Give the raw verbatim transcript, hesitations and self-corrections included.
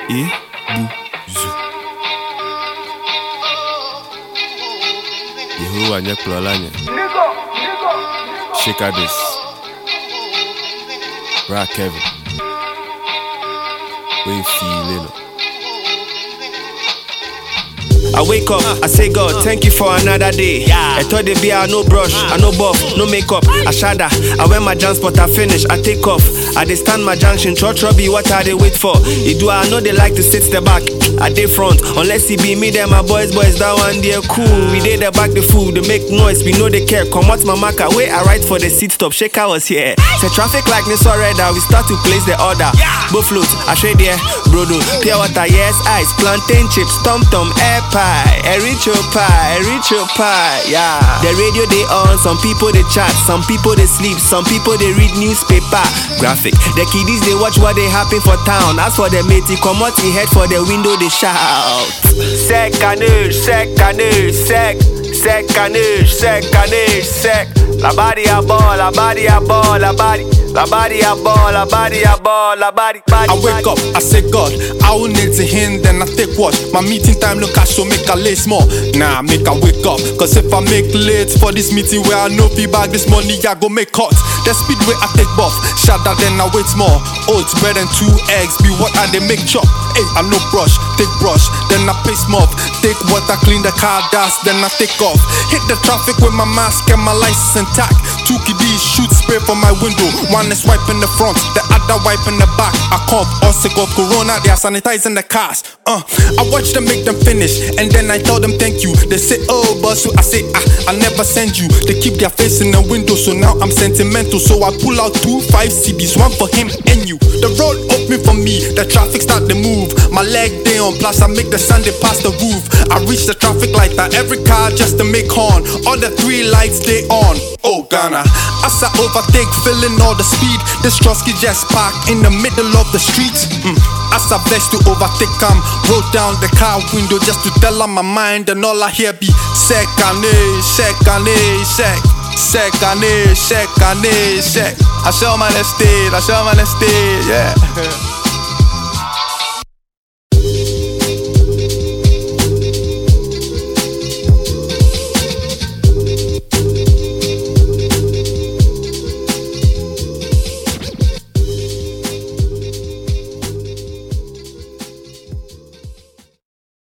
et Bouzou. Yehowa nye klolanye. Shekadis. Bra Kevin. We feeling. I wake up, I say God, thank you for another day. I thought they be I no brush, I no buff, no makeup, I shada. I wear my transport, I finish, I take off. I dey stand my junction, church rubby, what are they wait for? It do I know they like to sit the back, I dey front. Unless it be me, then my boys, boys, that one they cool. We dey the back the food, they make noise, we know they care. Come out my marker, wait, I write for the seat stop, Shaker was here. Say traffic like this already, we start to place the order. Both float, I shade there, brodo, pure water, yes, ice, plantain chips, tom tom, air pie, a rich pie, a rich pie, yeah. The radio they on, some people they chat, some people they sleep, some people they read newspaper. Graphic, the kiddies they watch what they happen for town. As for the matey, come out in head for the window they shout. Sec canage, sec canage, sec, sec canage, sec canage, sec. La body a ball, la body a ball, la body, la body a ball, la body a ball, la body, body. I wake up, I say God, I will need to him, then I take watch. My meeting time look cash so make a late small. Nah, make I wake up, cause if I make late for this meeting where I know feedback this money I go make cut. The speed way I take buff, shatter then I wait more. Oats, bread and two eggs, be what I they make chop. Hey, I no brush, take brush, then I paste mop. Take water, clean the car dust, then I take off. Hit the traffic with my mask and my license intact. Two kiddies shoot spray from my window. One is wiping the front, the other wiping the back. I cough, all sick of corona, they are sanitizing the cars. Uh, I watch them make them finish, and then I tell them thank you. They say, oh, boss, so I say, ah, I never send you. They keep their face in the window, so now I'm sentimental. So I pull out two five C Ds, one for him and you. The road open for me, the traffic start to move. My leg day on, plus I make the sun they pass the roof. I reach the traffic light, that every car just to make horn. All the three lights they on. Oh Ghana, as I overtake, feeling all the speed. This Trusky just parked in the middle of the street. Mm. As I blessed to overtake him, roll down the car window just to tell her my mind, and all I hear be secane, secane, sec, secane, secane, sec. I show my estate, I show my estate, yeah.